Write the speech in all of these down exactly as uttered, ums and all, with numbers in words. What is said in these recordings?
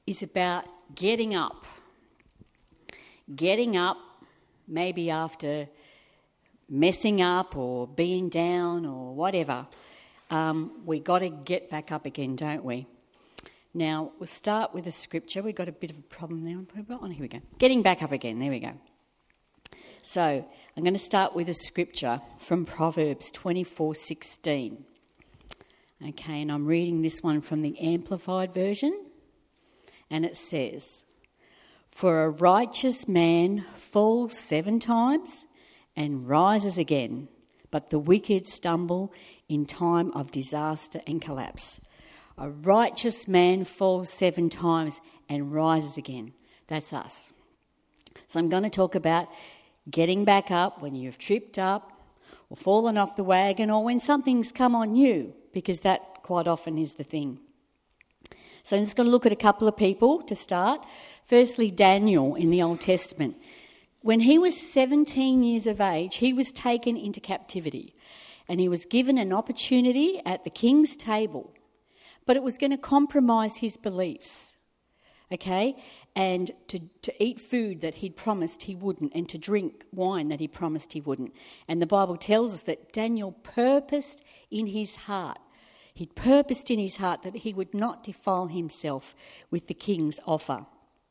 is about getting up. Getting up, maybe after messing up or being down or whatever. Um, we got to get back up again, don't we? Now, we'll start with a scripture. We've got a bit of a problem there. Oh, here we go. Getting back up again. There we go. So, I'm going to start with a scripture from Proverbs twenty-four sixteen. Okay, and I'm reading this one from the Amplified Version. And it says, "For a righteous man falls seven times and rises again, but the wicked stumble in time of disaster and collapse." A righteous man falls seven times and rises again. That's us. So I'm going to talk about getting back up when you've tripped up or fallen off the wagon or when something's come on you, because that quite often is the thing. So I'm just going to look at a couple of people to start. Firstly, Daniel in the Old Testament. When he was seventeen years of age, he was taken into captivity and he was given an opportunity at the king's table, but it was going to compromise his beliefs, okay, and to, to eat food that he'd promised he wouldn't and to drink wine that he promised he wouldn't. And the Bible tells us that Daniel purposed in his heart, he'd purposed in his heart that he would not defile himself with the king's offer.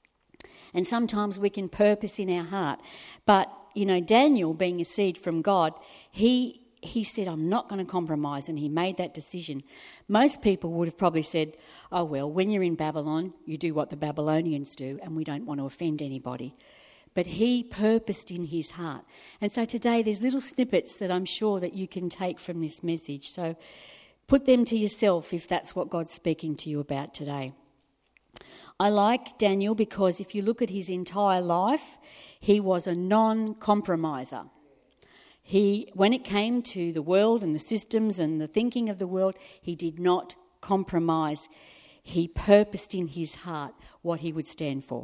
And sometimes we can purpose in our heart. But, you know, Daniel, being a seed from God, he he said, I'm not going to compromise, and he made that decision. Most people would have probably said, oh, well, when you're in Babylon, you do what the Babylonians do, and we don't want to offend anybody. But he purposed in his heart. And so today there's little snippets that I'm sure that you can take from this message. So put them to yourself if that's what God's speaking to you about today. I like Daniel because if you look at his entire life, he was a non-compromiser. He, when it came to the world and the systems and the thinking of the world, he did not compromise. He purposed in his heart what he would stand for.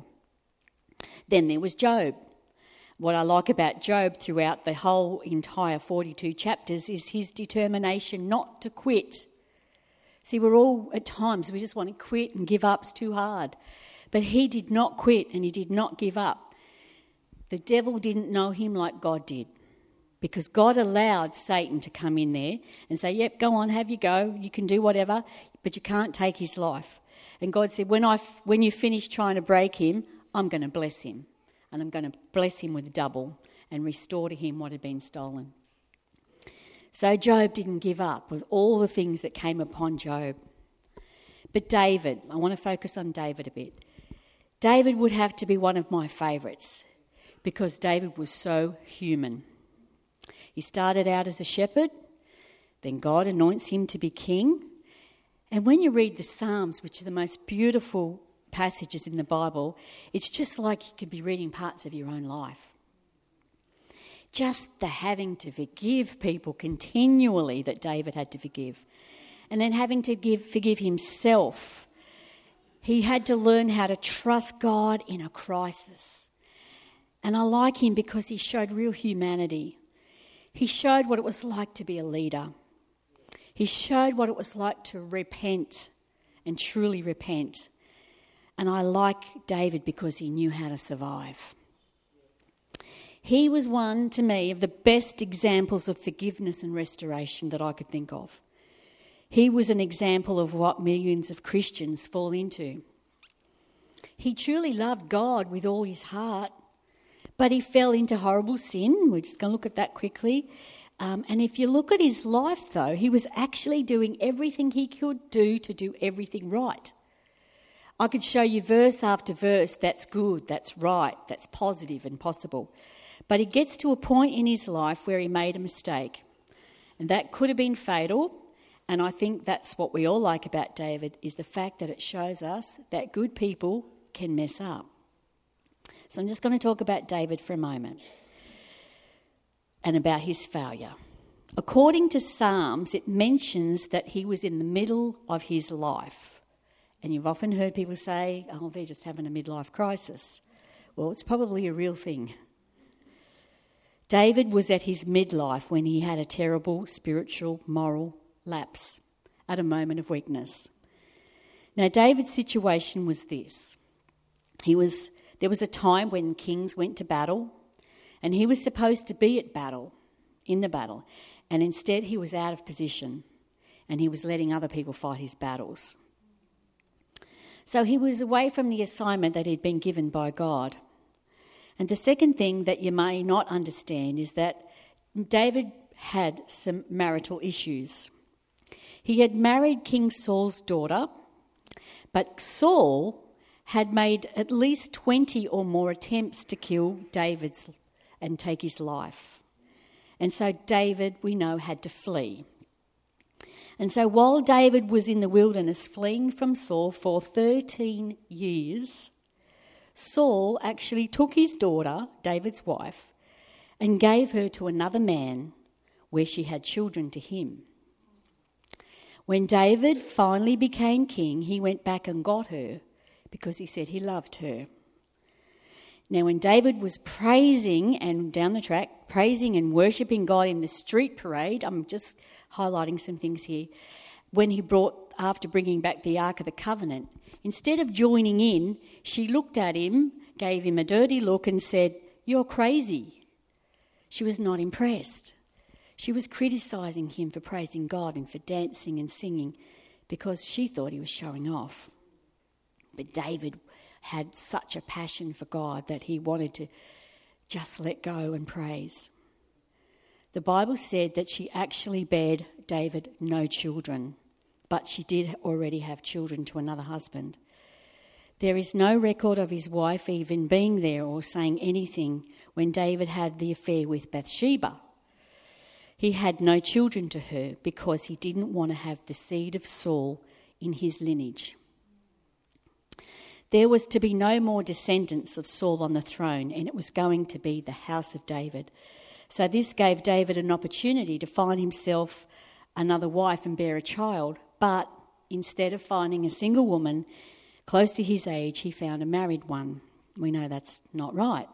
Then there was Job. What I like about Job throughout the whole entire forty-two chapters is his determination not to quit. See, we're all, at times, we just want to quit and give up. It's too hard. But he did not quit and he did not give up. The devil didn't know him like God did, because God allowed Satan to come in there and say, yep, go on, have you go. You can do whatever, but you can't take his life. And God said, when I, when you finish trying to break him, I'm going to bless him. And I'm going to bless him with double and restore to him what had been stolen. So Job didn't give up with all the things that came upon Job. But David, I want to focus on David a bit. David would have to be one of my favourites because David was so human. He started out as a shepherd, then God anoints him to be king. And when you read the Psalms, which are the most beautiful passages in the Bible, it's just like you could be reading parts of your own life. Just the having to forgive people continually that David had to forgive. And then having to give, forgive himself. He had to learn how to trust God in a crisis. And I like him because he showed real humanity. He showed what it was like to be a leader. He showed what it was like to repent and truly repent. And I like David because he knew how to survive. He was one, to me, of the best examples of forgiveness and restoration that I could think of. He was an example of what millions of Christians fall into. He truly loved God with all his heart, but he fell into horrible sin. We're just going to look at that quickly. Um, and if you look at his life, though, he was actually doing everything he could do to do everything right. I could show you verse after verse that's good, that's right, that's positive and possible. But he gets to a point in his life where he made a mistake. And that could have been fatal. And I think that's what we all like about David, is the fact that it shows us that good people can mess up. So I'm just going to talk about David for a moment and about his failure. According to Psalms, it mentions that he was in the middle of his life. And you've often heard people say, oh, they're just having a midlife crisis. Well, it's probably a real thing. David was at his midlife when he had a terrible spiritual, moral lapse at a moment of weakness. Now, David's situation was this. He was there was a time when kings went to battle, and he was supposed to be at battle, in the battle, and instead he was out of position, and he was letting other people fight his battles. So he was away from the assignment that he'd been given by God. And the second thing that you may not understand is that David had some marital issues. He had married King Saul's daughter, but Saul had made at least twenty or more attempts to kill David's and take his life. And so David, we know, had to flee. And so while David was in the wilderness fleeing from Saul for thirteen years, Saul actually took his daughter, David's wife, and gave her to another man where she had children to him. When David finally became king, he went back and got her because he said he loved her. Now, when David was praising and down the track, praising and worshipping God in the street parade, I'm just highlighting some things here, when he brought, after bringing back the Ark of the Covenant, instead of joining in, she looked at him, gave him a dirty look and said, "You're crazy." She was not impressed. She was criticising him for praising God and for dancing and singing because she thought he was showing off. But David had such a passion for God that he wanted to just let go and praise. The Bible said that she actually bared David no children, but she did already have children to another husband. There is no record of his wife even being there or saying anything when David had the affair with Bathsheba. He had no children to her because he didn't want to have the seed of Saul in his lineage. There was to be no more descendants of Saul on the throne, and it was going to be the house of David. So this gave David an opportunity to find himself another wife and bear a child, but instead of finding a single woman close to his age, he found a married one. We know that's not right.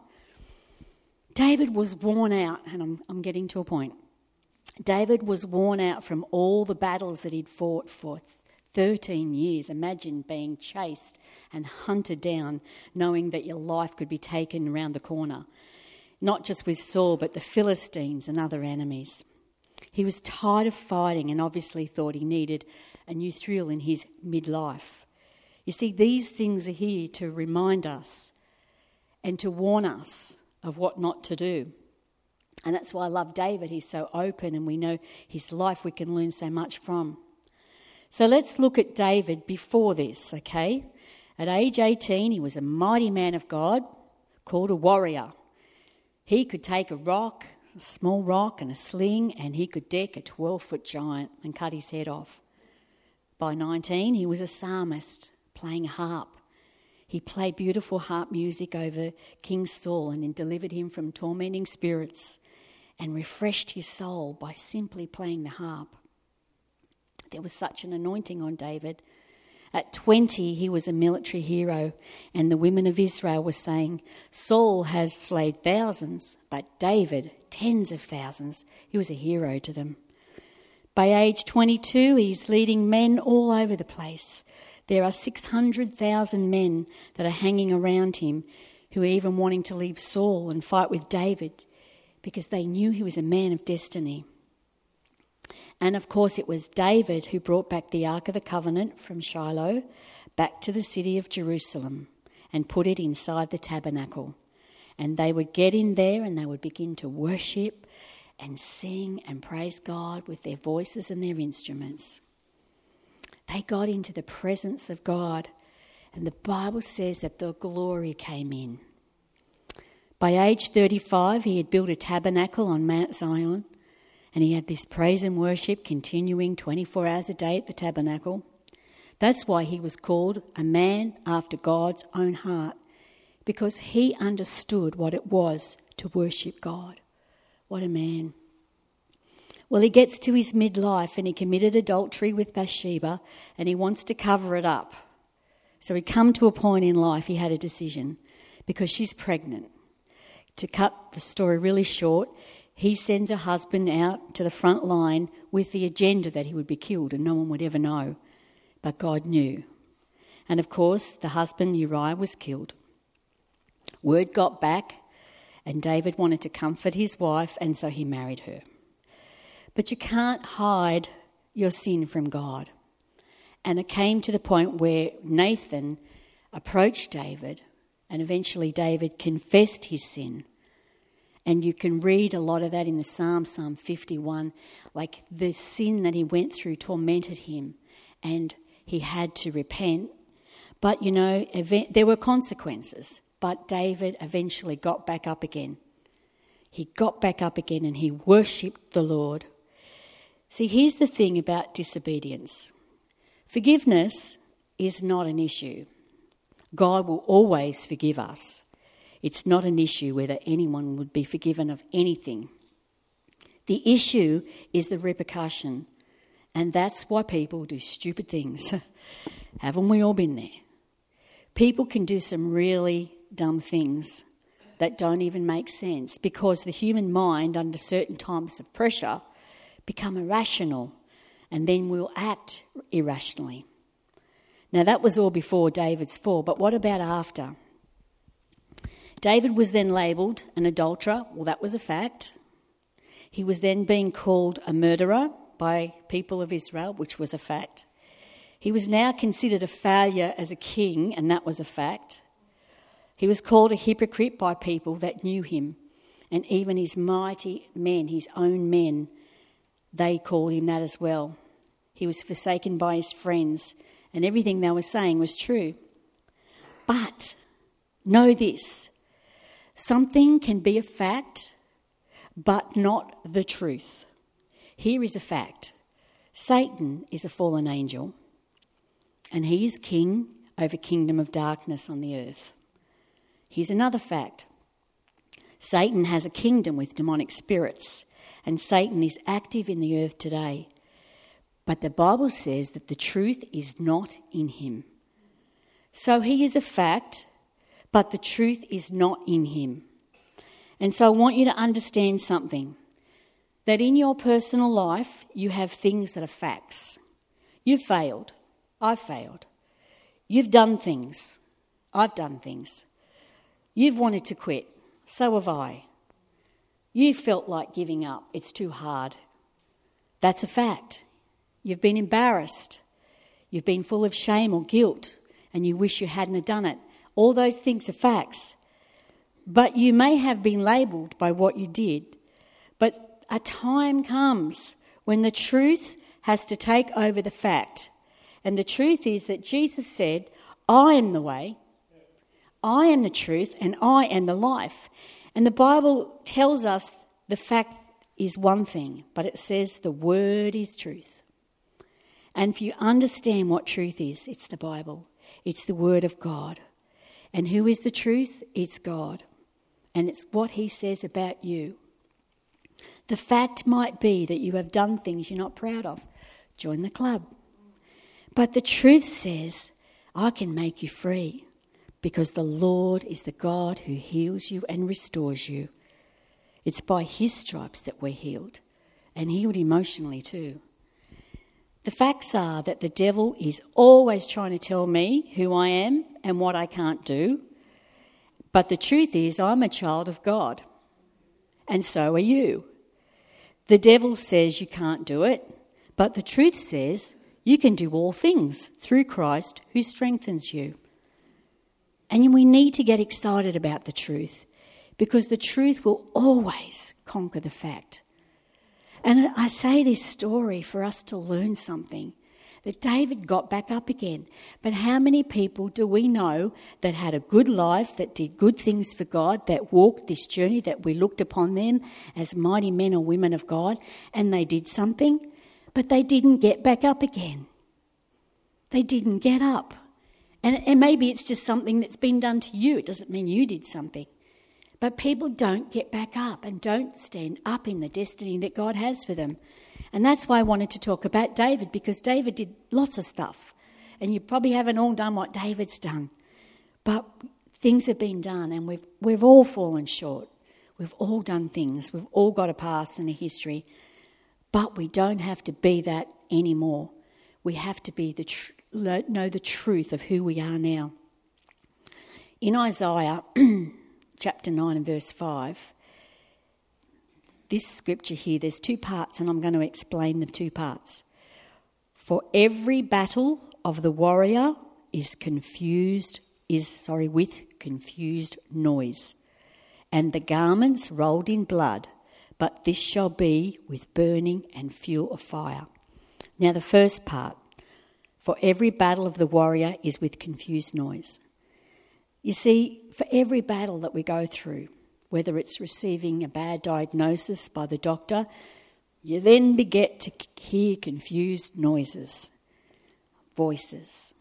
David was worn out, and I'm, I'm getting to a point. David was worn out from all the battles that he'd fought for thirteen years. Imagine being chased and hunted down, knowing that your life could be taken around the corner. Not just with Saul, but the Philistines and other enemies. He was tired of fighting and obviously thought he needed a new thrill in his midlife. You see, these things are here to remind us and to warn us of what not to do. And that's why I love David. He's so open and we know his life we can learn so much from. So let's look at David before this, okay? At age eighteen, he was a mighty man of God called a warrior. He could take a rock, a small rock and a sling, and he could deck a twelve-foot giant and cut his head off. By nineteen, he was a psalmist playing a harp. He played beautiful harp music over King Saul and then delivered him from tormenting spirits and refreshed his soul by simply playing the harp. There was such an anointing on David. At twenty, he was a military hero, and the women of Israel were saying, "Saul has slayed thousands, but David tens of thousands." He was a hero to them. By age twenty-two, he's leading men all over the place. There are six hundred thousand men that are hanging around him who are even wanting to leave Saul and fight with David because they knew he was a man of destiny. And of course it was David who brought back the Ark of the Covenant from Shiloh back to the city of Jerusalem and put it inside the tabernacle. And they would get in there and they would begin to worship and sing and praise God with their voices and their instruments. They got into the presence of God, and the Bible says that the glory came in. By age thirty-five, he had built a tabernacle on Mount Zion, and he had this praise and worship continuing twenty-four hours a day at the tabernacle. That's why he was called a man after God's own heart, because he understood what it was to worship God. What a man. Well, he gets to his midlife and he committed adultery with Bathsheba and he wants to cover it up. So he'd come to a point in life he had a decision because she's pregnant. To cut the story really short, he sends her husband out to the front line with the agenda that he would be killed and no one would ever know. But God knew. And of course, the husband Uriah was killed. Word got back, and David wanted to comfort his wife, and so he married her. But you can't hide your sin from God. And it came to the point where Nathan approached David, and eventually David confessed his sin. And you can read a lot of that in the Psalm, Psalm fifty-one, like the sin that he went through tormented him, and he had to repent. But, you know, event, there were consequences, but David eventually got back up again. He got back up again and he worshipped the Lord. See, here's the thing about disobedience. Forgiveness is not an issue. God will always forgive us. It's not an issue whether anyone would be forgiven of anything. The issue is the repercussion, and that's why people do stupid things. Haven't we all been there? People can do some really dumb things that don't even make sense because the human mind, under certain times of pressure, become irrational, and then we'll act irrationally. Now, that was all before David's fall, but what about after? David was then labelled an adulterer. Well, that was a fact. He was then being called a murderer by people of Israel, which was a fact. He was now considered a failure as a king, and that was a fact. He was called a hypocrite by people that knew him, and even his mighty men, his own men, they called him that as well. He was forsaken by his friends, and everything they were saying was true. But know this, something can be a fact, but not the truth. Here is a fact. Satan is a fallen angel, and he is king over kingdom of darkness on the earth. Here's another fact. Satan has a kingdom with demonic spirits, and Satan is active in the earth today. But the Bible says that the truth is not in him. So he is a fact, but the truth is not in him. And so I want you to understand something, that in your personal life you have things that are facts. You've failed. I've failed. You've done things. I've done things. You've wanted to quit. So have I. You've felt like giving up. It's too hard. That's a fact. You've been embarrassed. You've been full of shame or guilt, and you wish you hadn't have done it. All those things are facts. But you may have been labelled by what you did. But a time comes when the truth has to take over the fact. And the truth is that Jesus said, I am the way, I am the truth, and I am the life. And the Bible tells us the fact is one thing, but it says the word is truth. And if you understand what truth is, it's the Bible. It's the word of God. And who is the truth? It's God. And it's what he says about you. The fact might be that you have done things you're not proud of. Join the club. But the truth says, I can make you free because the Lord is the God who heals you and restores you. It's by his stripes that we're healed, and healed emotionally too. The facts are that the devil is always trying to tell me who I am and what I can't do. But the truth is I'm a child of God, and so are you. The devil says you can't do it, but the truth says you can do all things through Christ who strengthens you. And we need to get excited about the truth because the truth will always conquer the fact. And I say this story for us to learn something, that David got back up again. But how many people do we know that had a good life, that did good things for God, that walked this journey, that we looked upon them as mighty men or women of God, and they did something, but they didn't get back up again. They didn't get up. And, and maybe it's just something that's been done to you. It doesn't mean you did something. But people don't get back up and don't stand up in the destiny that God has for them. And that's why I wanted to talk about David, because David did lots of stuff. And you probably haven't all done what David's done. But things have been done and we've we've all fallen short. We've all done things. We've all got a past and a history. But we don't have to be that anymore. We have to be the tr- know the truth of who we are now. In Isaiah chapter nine and verse five, this scripture here, there's two parts, and I'm going to explain the two parts. For every battle of the warrior is confused, is sorry, with confused noise, and the garments rolled in blood, but this shall be with burning and fuel of fire. Now the first part, for every battle of the warrior is with confused noise. You see, for every battle that we go through, whether it's receiving a bad diagnosis by the doctor, you then beget to hear confused noises, voices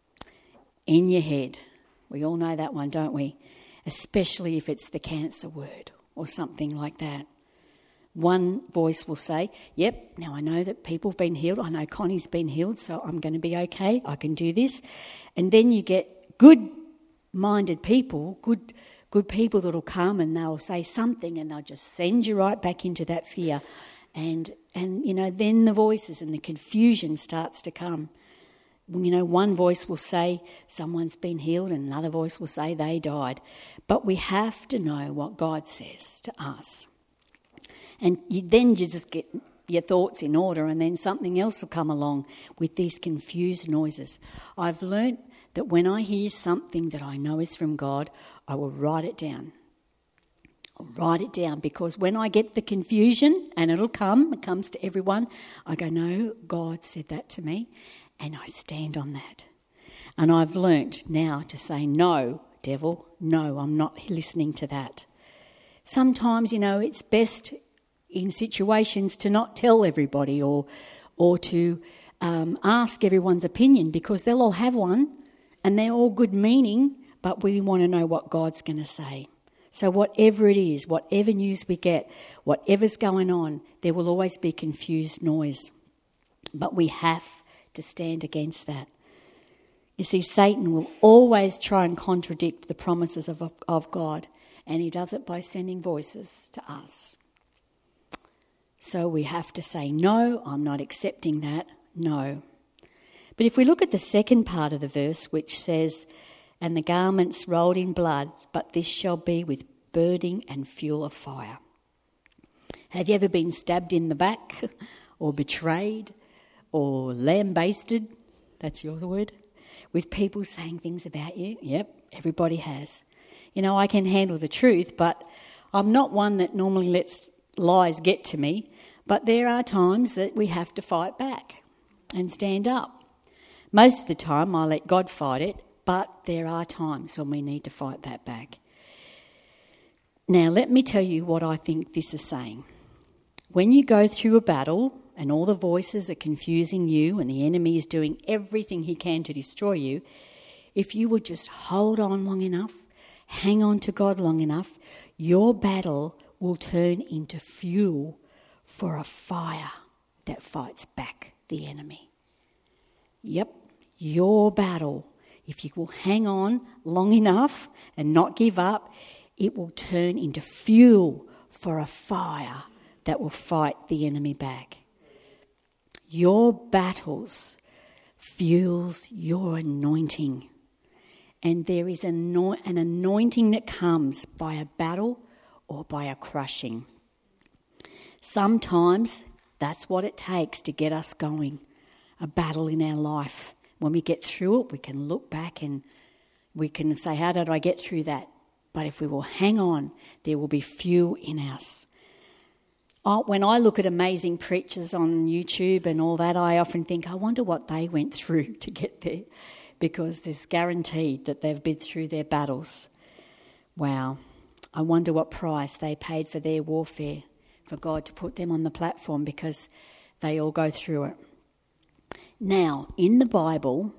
in your head. We all know that one, don't we? Especially if it's the cancer word or something like that. One voice will say, yep, now I know that people have been healed. I know Connie's been healed, so I'm going to be okay. I can do this. And then you get good-minded people, good good people that will come and they'll say something and they'll just send you right back into that fear. And, and you know, then the voices and the confusion starts to come. You know, one voice will say someone's been healed and another voice will say they died. But we have to know what God says to us. And you, then you just get your thoughts in order, and then something else will come along with these confused noises. I've learnt that when I hear something that I know is from God, I will write it down. I'll write it down, because when I get the confusion, and it'll come, it comes to everyone, I go, no, God said that to me, and I stand on that. And I've learnt now to say, no, devil, no, I'm not listening to that. Sometimes, you know, it's best in situations to not tell everybody or or to um, ask everyone's opinion, because they'll all have one and they're all good meaning, but we want to know what God's going to say. So whatever it is, whatever news we get, whatever's going on, there will always be confused noise. But we have to stand against that. You see, Satan will always try and contradict the promises of, of God, and he does it by sending voices to us. So we have to say, no, I'm not accepting that, no. But if we look at the second part of the verse, which says, and the garments rolled in blood, but this shall be with burning and fuel of fire. Have you ever been stabbed in the back or betrayed or lambasted? That's your word. With people saying things about you? Yep, everybody has. You know, I can handle the truth, but I'm not one that normally lets lies get to me. But there are times that we have to fight back and stand up. Most of the time I let God fight it, but there are times when we need to fight that back. Now, let me tell you what I think this is saying. When you go through a battle and all the voices are confusing you and the enemy is doing everything he can to destroy you, if you would just hold on long enough, hang on to God long enough, your battle will turn into fuel for a fire that fights back the enemy. Yep, your battle, if you will hang on long enough and not give up, it will turn into fuel for a fire that will fight the enemy back. Your battles fuels your anointing. And there is an anointing that comes by a battle or by a crushing. Sometimes that's what it takes to get us going, a battle in our life. When we get through it, we can look back and we can say, how did I get through that? But if we will hang on, there will be fuel in us. Oh, when I look at amazing preachers on YouTube and all that, I often think, I wonder what they went through to get there, because it's guaranteed that they've been through their battles. Wow. I wonder what price they paid for their warfare, for God to put them on the platform, because they all go through it. Now, in the Bible,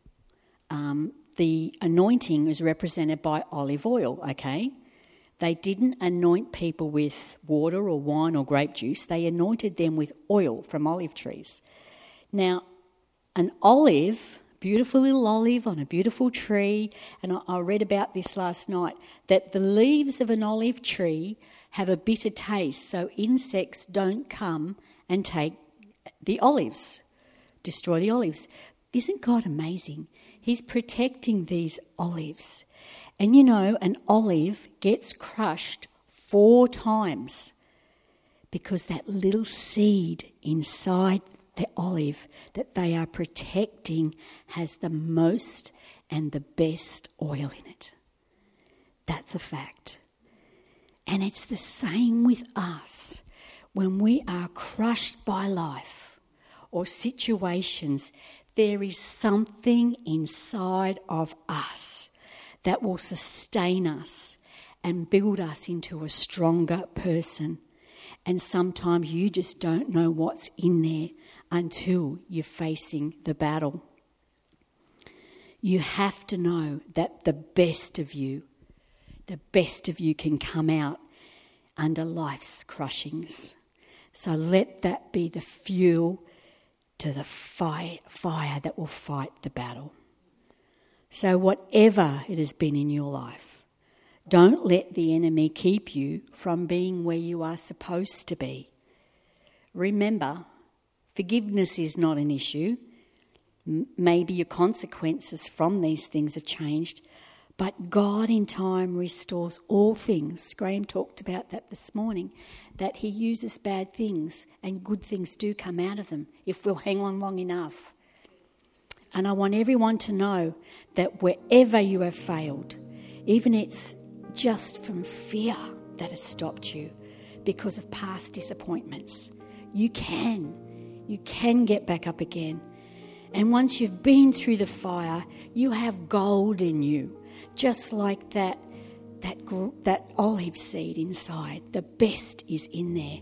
um, the anointing is represented by olive oil, okay? They didn't anoint people with water or wine or grape juice. They anointed them with oil from olive trees. Now, an olive, beautiful little olive on a beautiful tree, and I, I read about this last night, that the leaves of an olive tree have a bitter taste, so insects don't come and take the olives, destroy the olives. Isn't God amazing? He's protecting these olives. And you know, an olive gets crushed four times because that little seed inside the olive that they are protecting has the most and the best oil in it. That's a fact. And it's the same with us. When we are crushed by life or situations, there is something inside of us that will sustain us and build us into a stronger person. And sometimes you just don't know what's in there until you're facing the battle. You have to know that the best of you, the best of you can come out under life's crushings. So let that be the fuel to the fire, fire that will fight the battle. So whatever it has been in your life, don't let the enemy keep you from being where you are supposed to be. Remember, forgiveness is not an issue. M- maybe your consequences from these things have changed, but God in time restores all things. Graham talked about that this morning, that he uses bad things and good things do come out of them if we'll hang on long enough. And I want everyone to know that wherever you have failed, even it's just from fear that has stopped you because of past disappointments, you can. You can get back up again. And once you've been through the fire, you have gold in you. Just like that, that, that olive seed inside, the best is in there.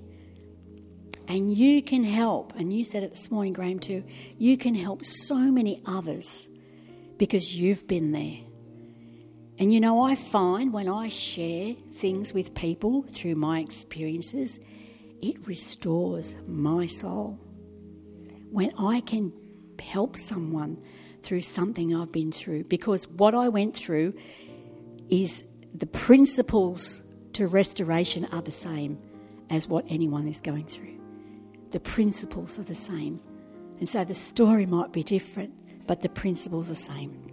And you can help, and you said it this morning, Graham, too, you can help so many others because you've been there. And you know, I find when I share things with people through my experiences, it restores my soul. When I can help someone through something I've been through, because what I went through is the principles to restoration are the same as what anyone is going through. The principles are the same. And so the story might be different, but the principles are the same.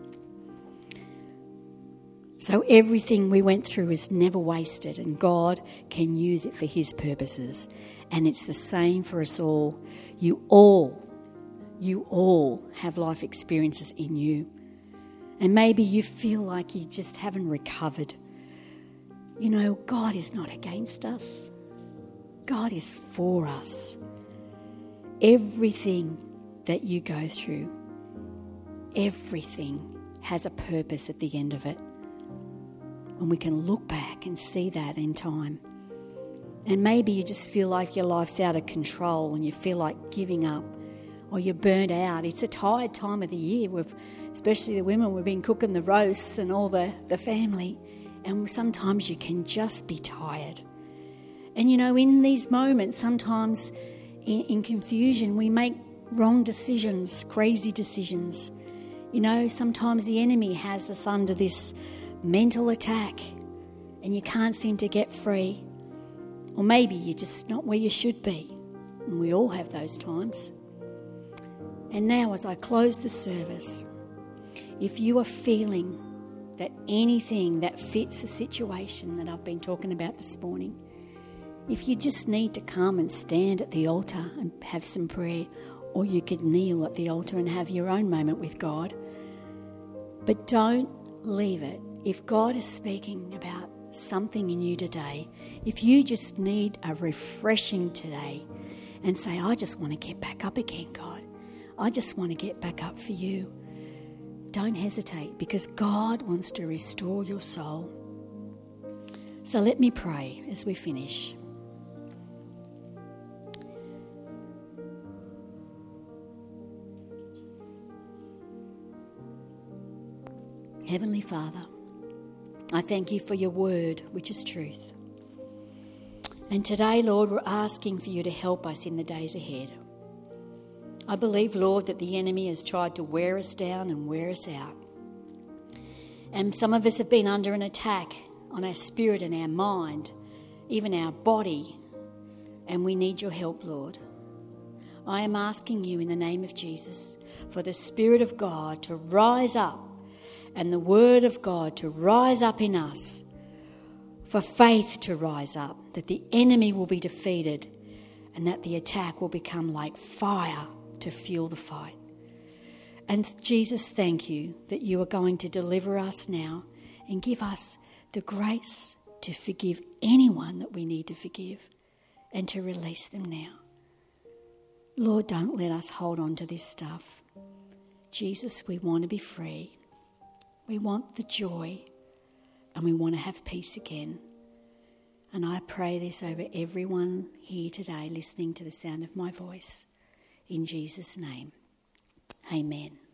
So everything we went through is never wasted, and God can use it for his purposes. And it's the same for us all. You all You all have life experiences in you. And maybe you feel like you just haven't recovered. You know, God is not against us. God is for us. Everything that you go through, everything has a purpose at the end of it. And we can look back and see that in time. And maybe you just feel like your life's out of control and you feel like giving up. Or you're burnt out. It's a tired time of the year. We've, especially the women, we've been cooking the roasts and all the, the family. And sometimes you can just be tired. And you know, in these moments, sometimes in, in confusion, we make wrong decisions, crazy decisions. You know, sometimes the enemy has us under this mental attack and you can't seem to get free. Or maybe you're just not where you should be. And we all have those times. And now as I close the service, if you are feeling that anything that fits the situation that I've been talking about this morning, if you just need to come and stand at the altar and have some prayer, or you could kneel at the altar and have your own moment with God. But don't leave it. If God is speaking about something in you today, if you just need a refreshing today and say, I just want to get back up again, God. I just want to get back up for you. Don't hesitate, because God wants to restore your soul. So let me pray as we finish. Heavenly Father, I thank you for your word, which is truth. And today, Lord, we're asking for you to help us in the days ahead. I believe, Lord, that the enemy has tried to wear us down and wear us out. And some of us have been under an attack on our spirit and our mind, even our body, and we need your help, Lord. I am asking you in the name of Jesus for the Spirit of God to rise up and the Word of God to rise up in us, for faith to rise up, that the enemy will be defeated and that the attack will become like fire to fuel the fight. And Jesus, thank you that you are going to deliver us now and give us the grace to forgive anyone that we need to forgive and to release them now. Lord, don't let us hold on to this stuff. Jesus, we want to be free. We want the joy and we want to have peace again. And I pray this over everyone here today listening to the sound of my voice. In Jesus' name, amen.